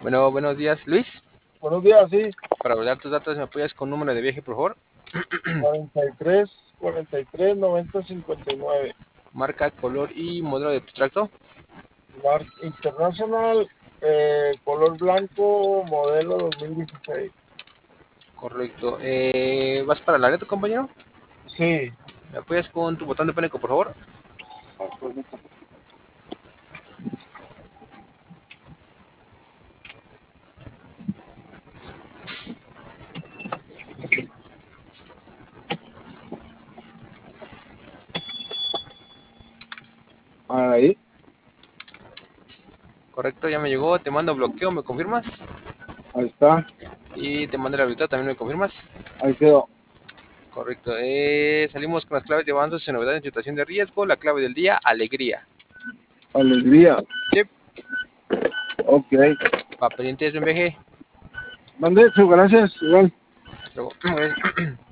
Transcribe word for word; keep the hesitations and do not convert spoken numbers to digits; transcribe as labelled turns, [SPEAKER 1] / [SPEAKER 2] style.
[SPEAKER 1] Bueno, buenos días, Luis.
[SPEAKER 2] Buenos días, sí.
[SPEAKER 1] Para validar tus datos, ¿me apoyas con número de viaje, por favor?
[SPEAKER 2] cuarenta y tres, cuarenta y tres, noventa, cincuenta y nueve.
[SPEAKER 1] Marca, color y modelo de tu tracto.
[SPEAKER 2] Mark International, eh, color blanco, modelo dos mil dieciséis.
[SPEAKER 1] Correcto. Eh, ¿Vas para Laredo, compañero?
[SPEAKER 2] Sí.
[SPEAKER 1] ¿Me apoyas con tu botón de pánico, por favor?
[SPEAKER 2] Ahí,
[SPEAKER 1] Correcto, ya me llegó. Te mando bloqueo, ¿me confirmas?
[SPEAKER 2] ahí está,
[SPEAKER 1] Y te mando la habilidad, ¿también me confirmas?
[SPEAKER 2] ahí quedó.
[SPEAKER 1] Correcto. Eh, salimos con las claves de avances en novedad en situación de riesgo. La clave del día, alegría.
[SPEAKER 2] Alegría.
[SPEAKER 1] Sí.
[SPEAKER 2] Ok.
[SPEAKER 1] Va, pendiente de un viaje.
[SPEAKER 2] Mande, su gracias, igual.
[SPEAKER 1] Hasta luego.